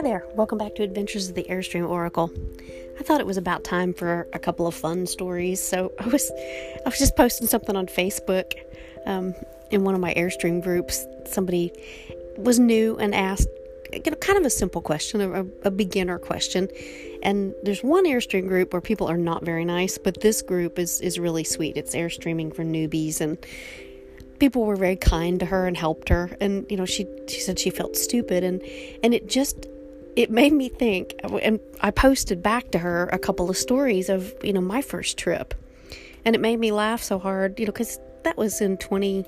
there, welcome back to Adventures of the Airstream Oracle. I thought it was about time for a couple of fun stories, so I was just posting something on Facebook in one of my Airstream groups. Somebody was new and asked kind of a simple question, a beginner question, and there's one Airstream group where people are not very nice, but this group is really sweet. It's Airstreaming for newbies, and people were very kind to her and helped her, and she said she felt stupid, and it made me think, and I posted back to her a couple of stories of my first trip, and it made me laugh so hard, because that was in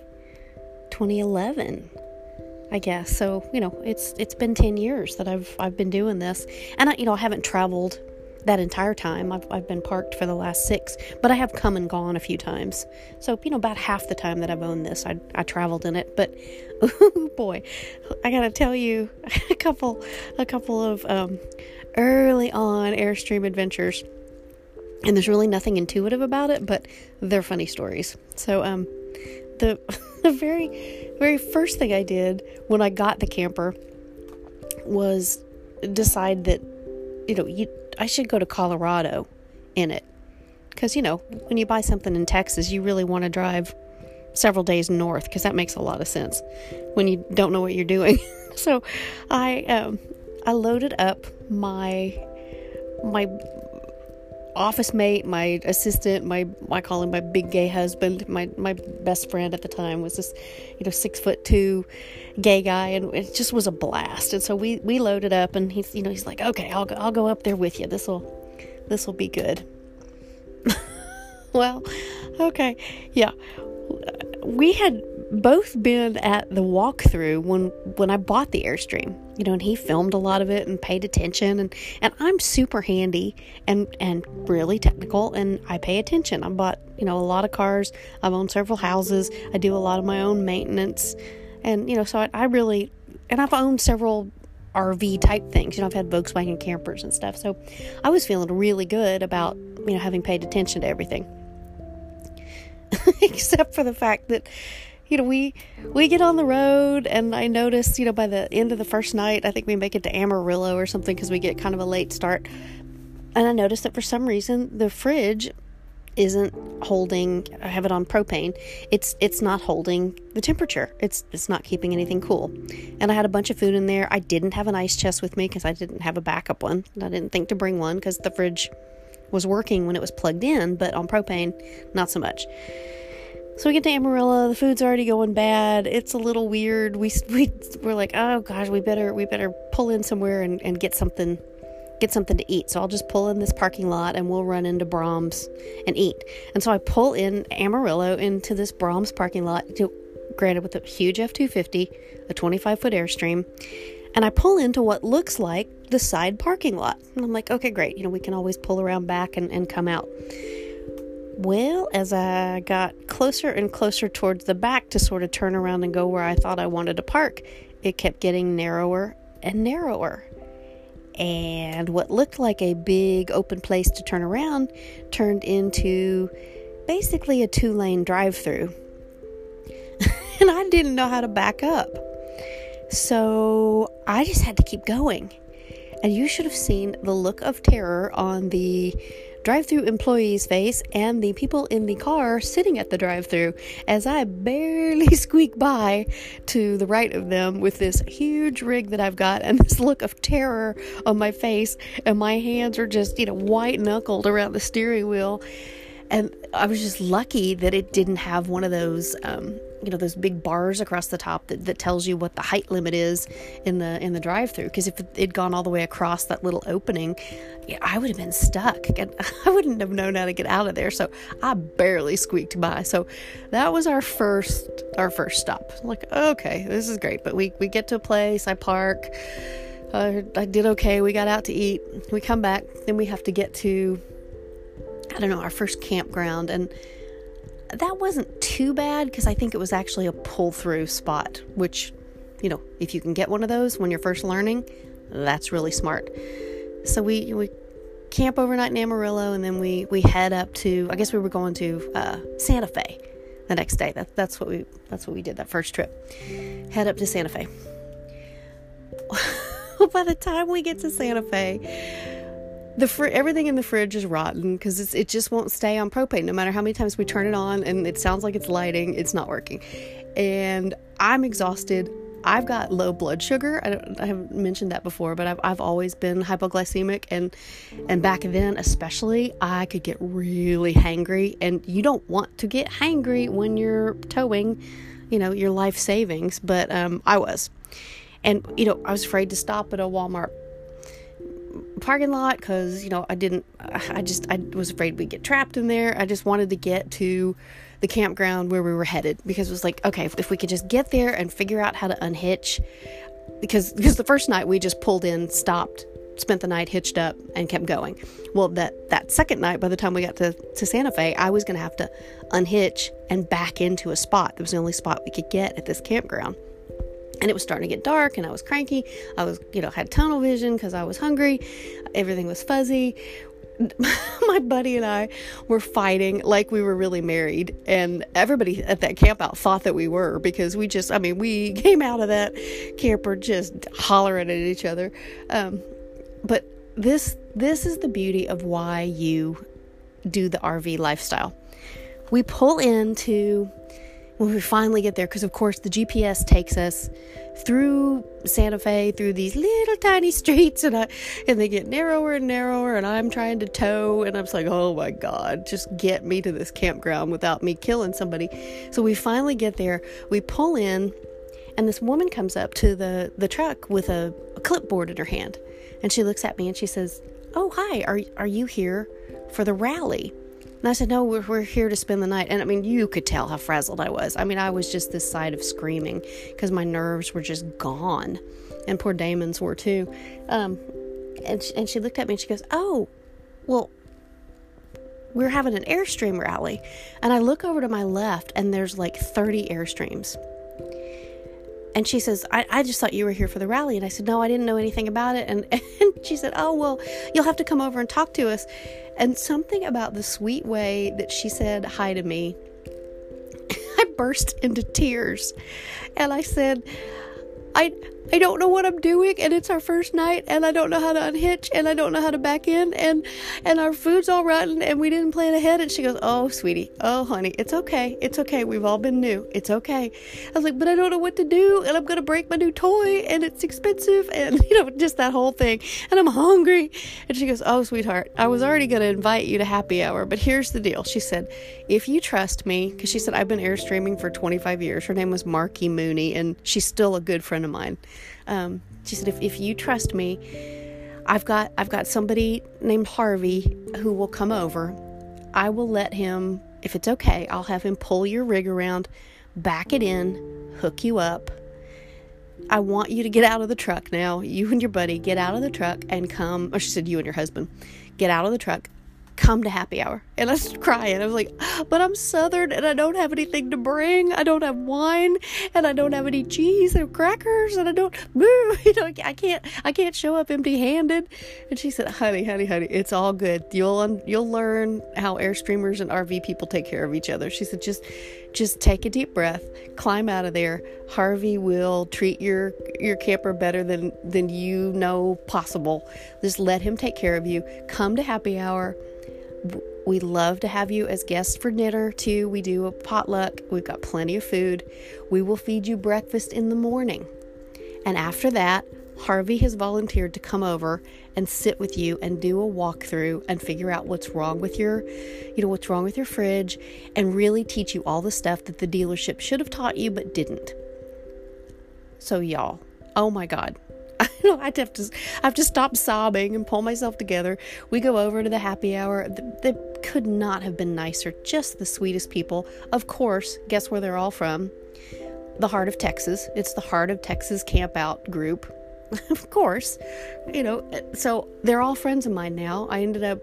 2011, I guess. So it's been 10 years that I've been doing this, and I haven't traveled that entire time. I've been parked for the last 6, but I have come and gone a few times. So, about half the time that I've owned this, I traveled in it. But, oh boy, I gotta tell you a couple of early on Airstream adventures. And there's really nothing intuitive about it, but they're funny stories. So, the very, very first thing I did when I got the camper was decide that, I should go to Colorado in it. Because, when you buy something in Texas, you really want to drive several days north, because that makes a lot of sense when you don't know what you're doing. So I loaded up my office mate, my assistant, I call him my big gay husband. My best friend at the time was this, 6'2" gay guy, and it just was a blast. And so we loaded up, and he's like, okay, I'll go up there with you. This'll be good. Well, okay, yeah. We had both been at the walkthrough when I bought the Airstream, and he filmed a lot of it and paid attention, and I'm super handy and really technical, and I pay attention. I bought, a lot of cars. I've owned several houses. I do a lot of my own maintenance, and, so I really, and I've owned several RV type things. I've had Volkswagen campers and stuff, so I was feeling really good about, having paid attention to everything. Except for the fact that, we get on the road, and I noticed, by the end of the first night, I think we make it to Amarillo or something, because we get kind of a late start. And I noticed that for some reason, the fridge isn't holding, I have it on propane. It's not holding the temperature. It's not keeping anything cool. And I had a bunch of food in there. I didn't have an ice chest with me because I didn't have a backup one. And I didn't think to bring one because the fridge was working when it was plugged in, but on propane, not so much. So we get to Amarillo, the food's already going bad. It's a little weird. We're like, oh gosh, we better pull in somewhere and get something to eat. So I'll just pull in this parking lot, and we'll run into Brahms and eat. And so I pull in Amarillo into this Brahms parking lot, granted with a huge F-250, a 25-foot Airstream. And I pull into what looks like the side parking lot. And I'm like, okay, great. We can always pull around back and come out. Well, as I got closer and closer towards the back to sort of turn around and go where I thought I wanted to park, it kept getting narrower and narrower. And what looked like a big open place to turn around turned into basically a 2-lane drive-through. And I didn't know how to back up. So I just had to keep going. And you should have seen the look of terror on the drive-through employee's face and the people in the car sitting at the drive-through as I barely squeak by to the right of them with this huge rig that I've got and this look of terror on my face, and my hands are just, white-knuckled around the steering wheel. And I was just lucky that it didn't have one of those, those big bars across the top that tells you what the height limit is in the drive-through. Because if it'd gone all the way across that little opening, I would have been stuck. And I wouldn't have known how to get out of there. So I barely squeaked by. So that was our first stop. Like, okay, this is great. But we get to a place, I park. I did okay. We got out to eat. We come back. Then we have to get to, our first campground, and that wasn't too bad because I think it was actually a pull-through spot, which, if you can get one of those when you're first learning, that's really smart. So we camp overnight in Amarillo, and then we head up to, I guess we were going to Santa Fe the next day. That's what we did that first trip. Head up to Santa Fe. by the time we get to Santa Fe, everything in the fridge is rotten because it just won't stay on propane. No matter how many times we turn it on and it sounds like it's lighting, it's not working. And I'm exhausted. I've got low blood sugar. I haven't mentioned that before, but I've always been hypoglycemic, and back then especially, I could get really hangry, and you don't want to get hangry when you're towing, your life savings, but I was. And, I was afraid to stop at a Walmart parking lot because, I was afraid we'd get trapped in there. I just wanted to get to the campground where we were headed, because it was like, okay, if we could just get there and figure out how to unhitch, because the first night we just pulled in, stopped, spent the night, hitched up, and kept going. Well, that second night, by the time we got to Santa Fe, I was going to have to unhitch and back into a spot. That was the only spot we could get at this campground. And it was starting to get dark, and I was cranky. I was, had tunnel vision because I was hungry. Everything was fuzzy. My buddy and I were fighting like we were really married, and everybody at that camp out thought that we were, because we came out of that camper just hollering at each other. But this is the beauty of why you do the RV lifestyle. We pull into, when we finally get there, because of course the GPS takes us through Santa Fe, through these little tiny streets, and they get narrower and narrower, and I'm trying to tow, and I'm just like, oh my God, just get me to this campground without me killing somebody. So we finally get there, we pull in, and this woman comes up to the truck with a clipboard in her hand, and she looks at me and she says, oh, hi, are you here for the rally? And I said, no, we're here to spend the night. And you could tell how frazzled I was. I was just this side of screaming because my nerves were just gone. And poor Damon's were too. And she looked at me and she goes, oh, well, we're having an Airstream rally. And I look over to my left and there's like 30 Airstreams. And she says, I just thought you were here for the rally. And I said, no, I didn't know anything about it. And she said, oh, well, you'll have to come over and talk to us. And something about the sweet way that she said hi to me, I burst into tears. And I said, I don't know what I'm doing, and it's our first night, and I don't know how to unhitch, and I don't know how to back in, and our food's all rotten, and we didn't plan ahead. And she goes, oh, sweetie, oh, honey, it's okay, we've all been new, it's okay. I was like, but I don't know what to do, and I'm gonna break my new toy, and it's expensive, and just that whole thing, and I'm hungry. And she goes, oh, sweetheart, I was already gonna invite you to happy hour, but here's the deal. She said, if you trust me, because she said I've been Airstreaming for 25 years. Her name was Marky Mooney, and she's still a good friend of mine. She said, if you trust me, I've got somebody named Harvey who will come over. I will let him, if it's okay, I'll have him pull your rig around, back it in, hook you up. I want you to get out of the truck now. You and your buddy get out of the truck and come, or she said, you and your husband, get out of the truck, come to happy hour. And I was crying. I was like, but I'm Southern and I don't have anything to bring. I don't have wine and I don't have any cheese and crackers and I don't, I can't show up empty handed. And she said, honey, it's all good. You'll learn how Airstreamers and RV people take care of each other. She said, just take a deep breath, climb out of there. Harvey will treat your camper better than you know possible. Just let him take care of you. Come to happy hour. We love to have you as guests for dinner too. We do a potluck. We've got plenty of food. We will feed you breakfast in the morning. And after that, Harvey has volunteered to come over and sit with you and do a walkthrough and figure out what's wrong with your fridge and really teach you all the stuff that the dealership should have taught you but didn't. So y'all, oh my God. I have to stop sobbing and pull myself together. We go over to the happy hour. They could not have been nicer. Just the sweetest people. Of course, guess where they're all from? The heart of Texas. It's the Heart of Texas Camp Out group. Of course. So they're all friends of mine now. I ended up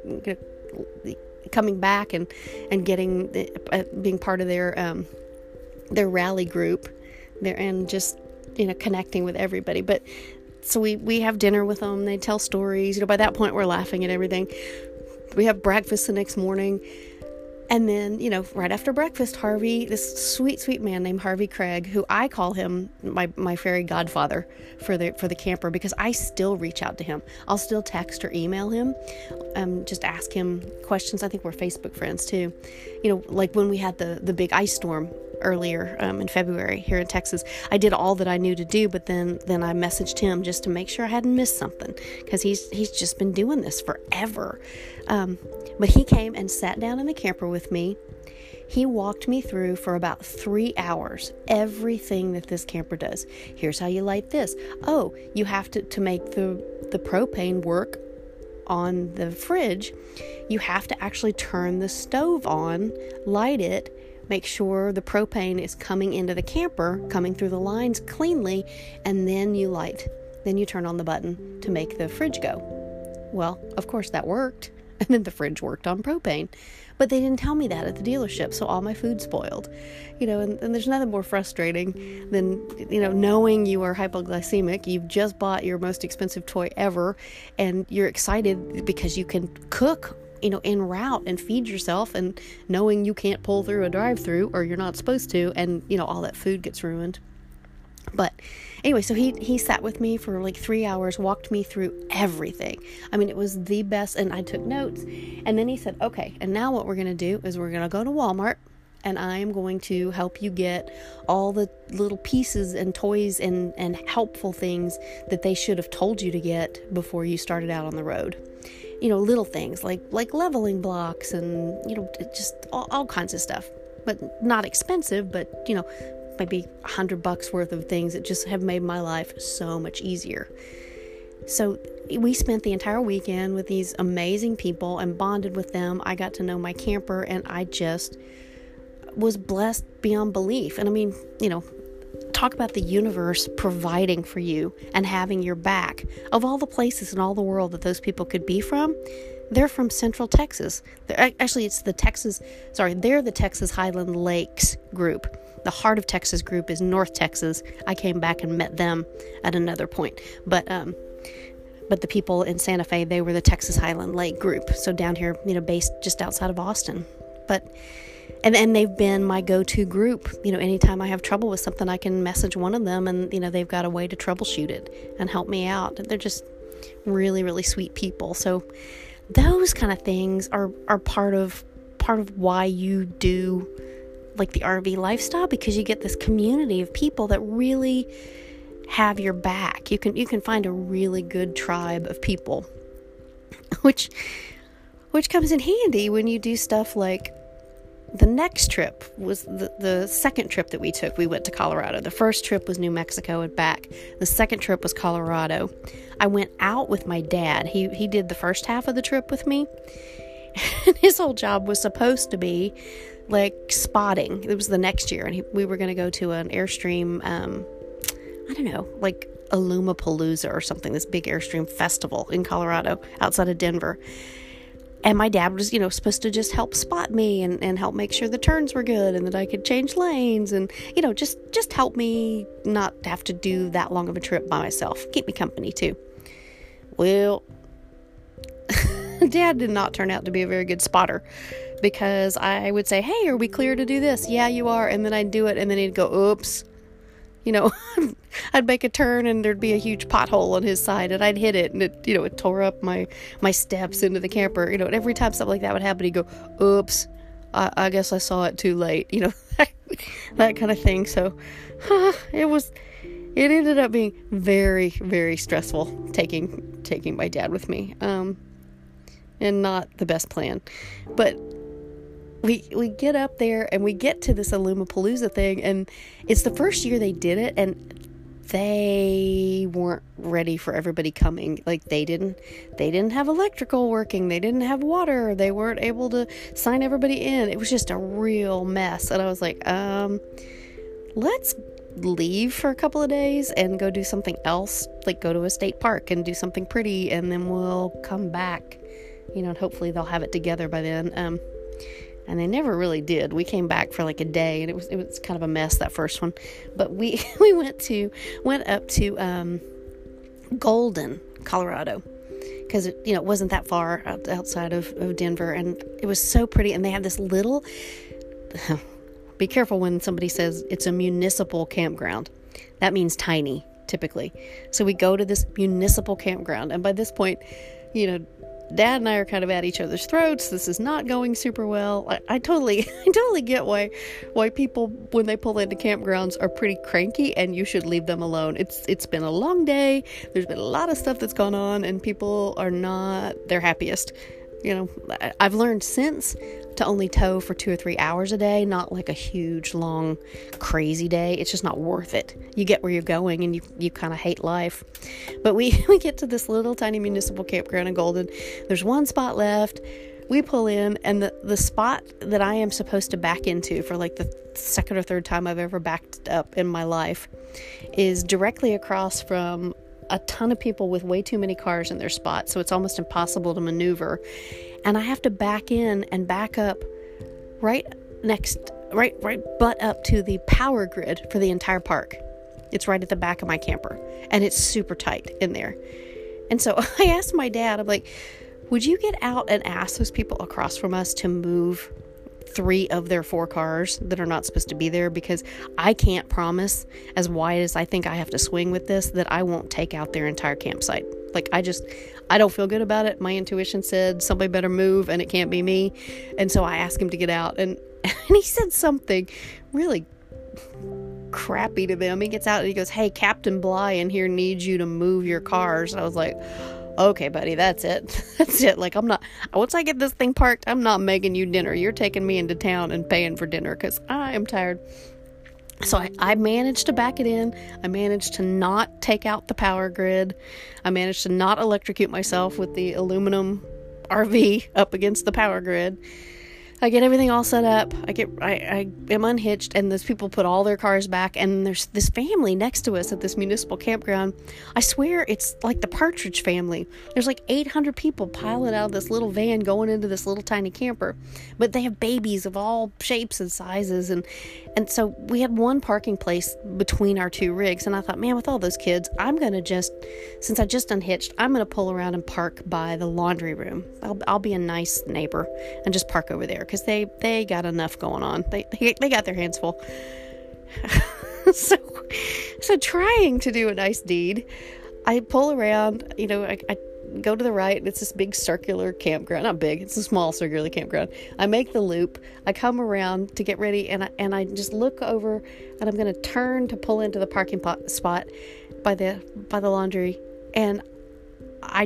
coming back and getting being part of their rally group there, and just connecting with everybody. But so we have dinner with them. They tell stories. By that point, we're laughing at everything. We have breakfast the next morning. And then, right after breakfast, Harvey, this sweet, sweet man named Harvey Craig, who I call him my fairy godfather for the camper, because I still reach out to him. I'll still text or email him, just ask him questions. I think we're Facebook friends too. Like when we had the big ice storm earlier in February here in Texas, I did all that I knew to do, but then I messaged him just to make sure I hadn't missed something, because he's just been doing this forever. But he came and sat down in the camper with me. He walked me through for about 3 hours everything that this camper does. Here's how you light this. Oh, you have to make the propane work on the fridge. You have to actually turn the stove on, light it, make sure the propane is coming into the camper, coming through the lines cleanly, and then you light. Then you turn on the button to make the fridge go. Well, of course that worked. And then the fridge worked on propane. But they didn't tell me that at the dealership, so all my food spoiled. And there's nothing more frustrating than, knowing you are hypoglycemic. You've just bought your most expensive toy ever, and you're excited because you can cook, en route and feed yourself, and knowing you can't pull through a drive-through, or you're not supposed to, and, all that food gets ruined. But anyway, so he sat with me for like 3 hours, walked me through everything. I mean, it was the best, and I took notes. And then he said, okay, and now what we're going to do is we're going to go to Walmart, and I am going to help you get all the little pieces and toys and helpful things that they should have told you to get before you started out on the road. Little things like leveling blocks and, just all kinds of stuff. But not expensive, but, maybe $100 worth of things that just have made my life so much easier. So we spent the entire weekend with these amazing people and bonded with them. I got to know my camper, and I just was blessed beyond belief. And I mean, talk about the universe providing for you and having your back. Of all the places in all the world that those people could be from, they're from Central Texas. They're the Texas Highland Lakes group. The Heart of Texas group is North Texas. I came back and met them at another point. But the people in Santa Fe, they were the Texas Highland Lake group. So down here, based just outside of Austin. And they've been my go-to group. Anytime I have trouble with something, I can message one of them, and, they've got a way to troubleshoot it and help me out. They're just really, really sweet people. So those kind of things are part of why you do like the RV lifestyle, because you get this community of people that really have your back. You can find a really good tribe of people, which comes in handy when you do stuff like the next trip was the second trip that we took. We went to Colorado. The first trip was New Mexico and back. The second trip was Colorado. I went out with my dad. He did the first half of the trip with me. And his whole job was supposed to be like spotting. It was the next year, and we were going to go to an Airstream, I don't know, like Illumapalooza or something, this big Airstream festival in Colorado outside of Denver. And my dad was, supposed to just help spot me and help make sure the turns were good and that I could change lanes and, just help me not have to do that long of a trip by myself. Keep me company too. Well, Dad did not turn out to be a very good spotter, because I would say, hey, are we clear to do this? Yeah, you are. And then I'd do it, and then he'd go, oops. I'd make a turn, and there'd be a huge pothole on his side, and I'd hit it, and it tore up my steps into the camper. And every time something like that would happen, he'd go, oops, I guess I saw it too late. That kind of thing. So it ended up being very, very stressful taking my dad with me. And not the best plan. But we get up there and we get to this Illumapalooza thing, and it's the first year they did it, and they weren't ready for everybody coming. Like they didn't have electrical working, they didn't have water, they weren't able to sign everybody in. It was just a real mess. And I was like, let's leave for a couple of days and go do something else, like go to a state park and do something pretty, and then we'll come back. And hopefully they'll have it together by then. And they never really did. We came back for like a day, and it was kind of a mess, that first one. But we went up to Golden, Colorado. because it wasn't that far outside of Denver, and it was so pretty. And they have this little, be careful when somebody says it's a municipal campground. That means tiny, typically. So we go to this municipal campground, and by this point, Dad and I are kind of at each other's throats. This is not going super well. I totally get why people, when they pull into campgrounds, are pretty cranky, and you should leave them alone. It's been a long day. There's been a lot of stuff that's gone on, and people are not their happiest. I've learned since to only tow for 2 or 3 hours a day, not like a huge, long, crazy day. It's just not worth it. You get where you're going, and you kind of hate life. But we get to this little tiny municipal campground in Golden. There's one spot left. We pull in, and the spot that I am supposed to back into for like the second or third time I've ever backed up in my life is directly across from a ton of people with way too many cars in their spot, so it's almost impossible to maneuver. And I have to back in and back up right butt up to the power grid for the entire park. It's right at the back of my camper, and it's super tight in there. And so I asked my dad, I'm like, would you get out and ask those people across from us to move 3 of their 4 cars that are not supposed to be there, because I can't promise, as wide as I think I have to swing with this, that I won't take out their entire campsite. Like, I don't feel good about it. My intuition said somebody better move, and it can't be me. And so I asked him to get out, and he said something really crappy to them. He gets out and he goes, "Hey, Captain Bly in here needs you to move your cars." I was like, okay, buddy, that's it. That's it. Like, once I get this thing parked, I'm not making you dinner. You're taking me into town and paying for dinner, because I am tired. So I managed to back it in. I managed to not take out the power grid. I managed to not electrocute myself with the aluminum RV up against the power grid. I get everything all set up. I am unhitched, and those people put all their cars back, and there's this family next to us at this municipal campground. I swear it's like the Partridge Family. There's like 800 people piling out of this little van going into this little tiny camper, but they have babies of all shapes and sizes, and so we had one parking place between our 2 rigs, and I thought, man, with all those kids, since I just unhitched, I'm gonna pull around and park by the laundry room. I'll be a nice neighbor and just park over there, because they got enough going on. They got their hands full. So trying to do a nice deed, I pull around, I go to the right, and it's this big circular campground. Not big, it's a small circular campground. I make the loop. I come around to get ready, and I just look over, and I'm going to turn to pull into the parking spot by the laundry, and I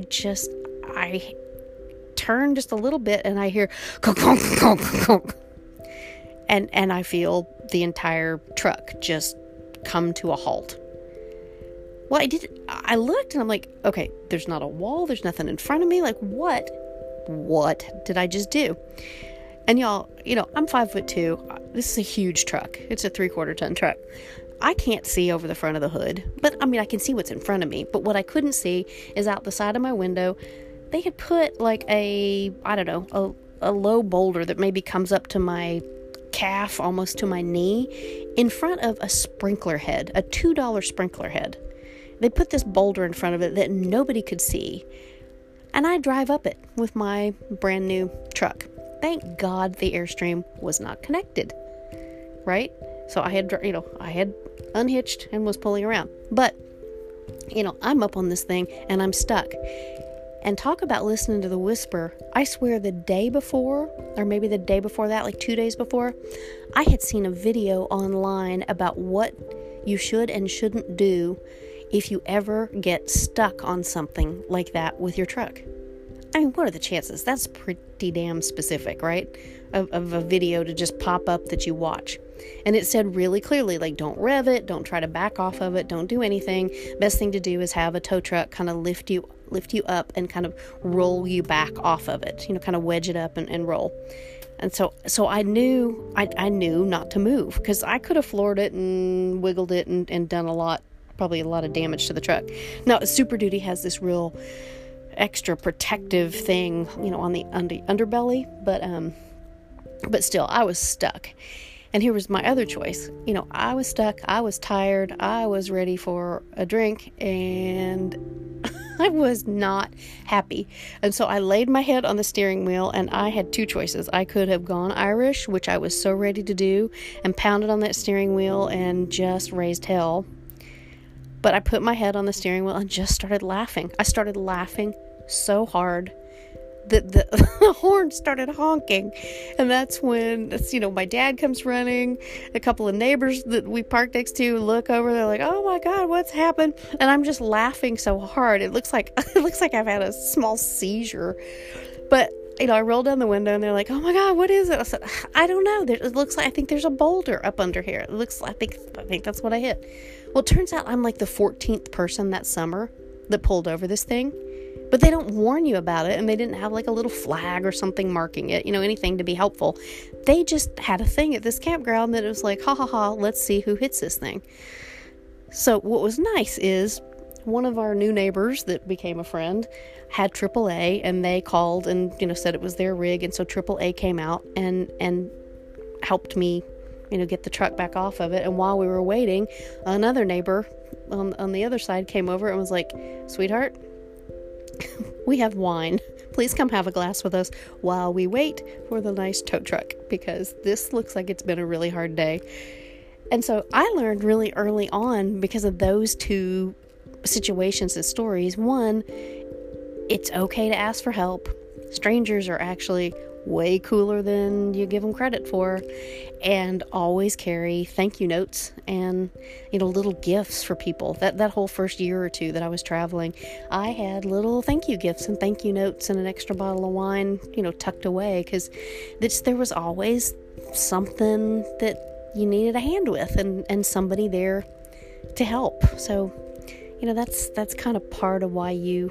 turn just a little bit, and I hear conk, conk, conk, conk, and I feel the entire truck just come to a halt. Well, I looked, and I'm like, okay, there's not a wall, there's nothing in front of me. Like, what did I just do? And y'all, I'm 5'2". This is a huge truck. It's a 3/4 ton truck. I can't see over the front of the hood, but I can see what's in front of me. But what I couldn't see is out the side of my window. They had put like a low boulder that maybe comes up to my calf, almost to my knee, in front of a sprinkler head, a $2 sprinkler head. They put this boulder in front of it that nobody could see, and I drive up it with my brand new truck. Thank God the Airstream was not connected, right? So I had unhitched and was pulling around, but I'm up on this thing and I'm stuck. And talk about listening to the whisper. I swear the day before, or maybe the day before that, like 2 days before, I had seen a video online about what you should and shouldn't do if you ever get stuck on something like that with your truck. What are the chances? That's pretty damn specific, right? Of a video to just pop up that you watch. And it said really clearly, like, don't rev it, don't try to back off of it, don't do anything. Best thing to do is have a tow truck kind of lift you up and kind of roll you back off of it, kind of wedge it up and roll. And so I knew not to move, because I could have floored it and wiggled it and done probably a lot of damage to the truck. Now, Super Duty has this real extra protective thing, on the underbelly, but still, I was stuck. And here was my other choice. I was stuck, I was tired, I was ready for a drink, and I was not happy. And so I laid my head on the steering wheel, and I had two choices. I could have gone Irish, which I was so ready to do, and pounded on that steering wheel and just raised hell. But I put my head on the steering wheel and just started laughing. I started laughing so hard that the horn started honking. And that's when, my dad comes running. A couple of neighbors that we parked next to look over. They're like, "Oh my God, what's happened?" And I'm just laughing so hard. It looks like I've had a small seizure. But I rolled down the window and they're like, "Oh my God, what is it?" I said, "I don't know. It looks like, I think there's a boulder up under here. I think that's what I hit." Well, it turns out I'm like the 14th person that summer that pulled over this thing. But they don't warn you about it, and they didn't have like a little flag or something marking it, anything to be helpful. They just had a thing at this campground that it was like, ha ha ha, let's see who hits this thing. So what was nice is one of our new neighbors that became a friend had AAA, and they called and, said it was their rig. And so AAA came out and helped me, get the truck back off of it. And while we were waiting, another neighbor on the other side came over and was like, "Sweetheart, we have wine. Please come have a glass with us while we wait for the nice tow truck, because this looks like it's been a really hard day." And so I learned really early on, because of those two situations and stories. One, it's okay to ask for help. Strangers are actually way cooler than you give them credit for. And always carry thank you notes and, little gifts for people. That whole first year or two that I was traveling, I had little thank you gifts and thank you notes and an extra bottle of wine, tucked away, because there was always something that you needed a hand with, and somebody there to help. So, that's kind of part of why you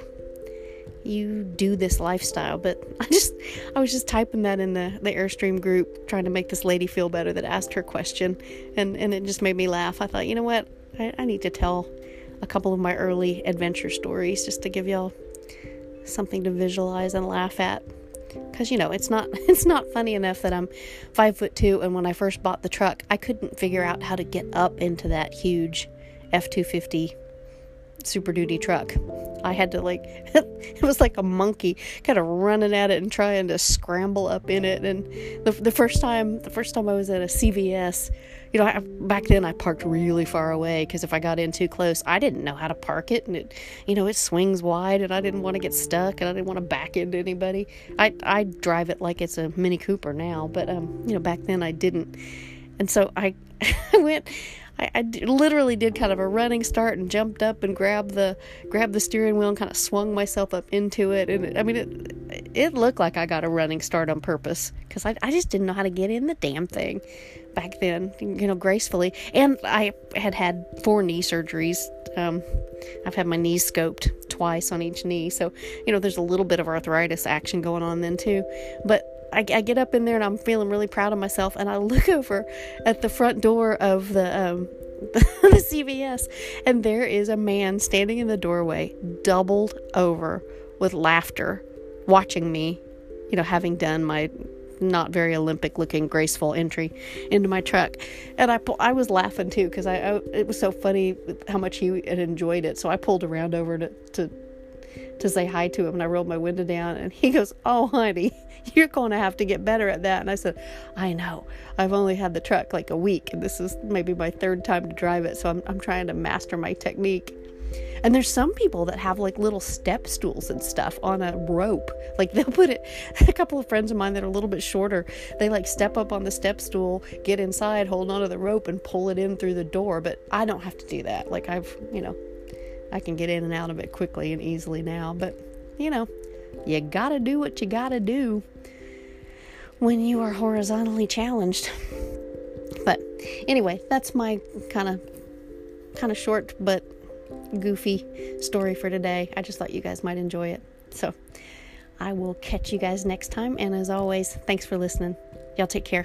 do this lifestyle. But I was just typing that in the Airstream group, trying to make this lady feel better that asked her question, and it just made me laugh. I thought, you know what, I need to tell a couple of my early adventure stories just to give y'all something to visualize and laugh at, because it's not funny enough that I'm 5'2", and when I first bought the truck, I couldn't figure out how to get up into that huge F-250 Super Duty truck. I had to it was like a monkey kind of running at it and trying to scramble up in it. And the first time I was at a CVS, back then I parked really far away, because if I got in too close, I didn't know how to park it, and it swings wide, and I didn't want to get stuck, and I didn't want to back into anybody. I drive it like it's a Mini Cooper now, but back then I didn't. And so I I literally did kind of a running start and jumped up and grabbed the steering wheel and kind of swung myself up into it. And it looked like I got a running start on purpose, because I just didn't know how to get in the damn thing back then, gracefully. And I had 4 knee surgeries. I've had my knees scoped twice on each knee. So, there's a little bit of arthritis action going on then too. But I get up in there and I'm feeling really proud of myself, and I look over at the front door of the CVS, and there is a man standing in the doorway, doubled over with laughter, watching me, having done my not very Olympic looking graceful entry into my truck. And I was laughing too, because it was so funny how much he had enjoyed it. So I pulled around over to say hi to him, and I rolled my window down, and he goes, "Oh honey, you're going to have to get better at that." And I said, "I know, I've only had the truck like a week, and this is maybe my 3rd time to drive it, so I'm trying to master my technique." And there's some people that have like little step stools and stuff on a rope. Like they'll put it, a couple of friends of mine that are a little bit shorter, they like step up on the step stool, get inside, hold onto the rope, and pull it in through the door. But I don't have to do that. Like I can get in and out of it quickly and easily now. But you gotta do what you gotta do when you are horizontally challenged. But anyway, that's my kind of short but goofy story for today. I just thought you guys might enjoy it. So I will catch you guys next time. And as always, thanks for listening. Y'all take care.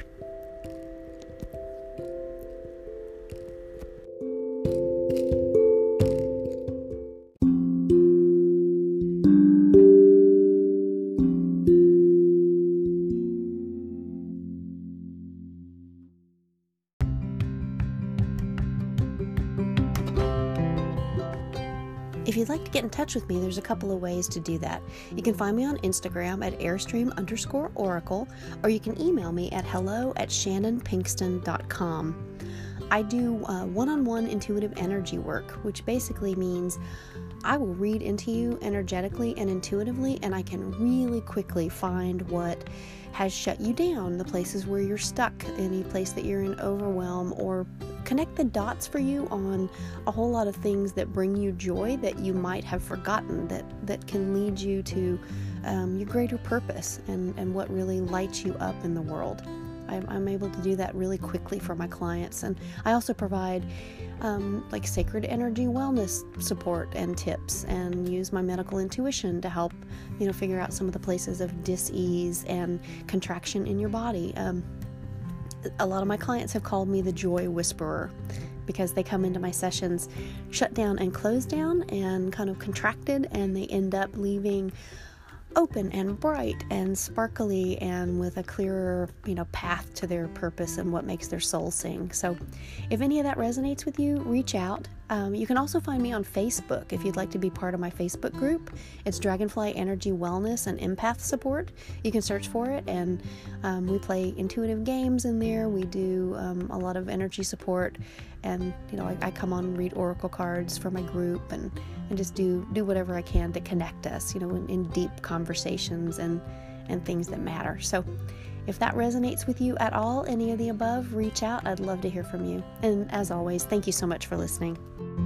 If you'd like to get in touch with me, there's a couple of ways to do that. You can find me on Instagram at airstream_oracle, or you can email me at hello@shannonpinkston.com. I do one-on-one intuitive energy work, which basically means I will read into you energetically and intuitively, and I can really quickly find what has shut you down, the places where you're stuck, any place that you're in overwhelm, or connect the dots for you on a whole lot of things that bring you joy that you might have forgotten, that can lead you to your greater purpose and what really lights you up in the world. I'm able to do that really quickly for my clients. And I also provide like sacred energy wellness support and tips, and use my medical intuition to help, figure out some of the places of dis-ease and contraction in your body. A lot of my clients have called me the joy whisperer, because they come into my sessions shut down and closed down and kind of contracted, and they end up leaving open and bright and sparkly and with a clearer, path to their purpose and what makes their soul sing. So if any of that resonates with you, reach out. You can also find me on Facebook if you'd like to be part of my Facebook group. It's Dragonfly Energy Wellness and Empath Support. You can search for it, and we play intuitive games in there. We do a lot of energy support, and I come on and read oracle cards for my group, and just do whatever I can to connect us, in deep conversations and things that matter. So if that resonates with you at all, any of the above, reach out. I'd love to hear from you. And as always, thank you so much for listening.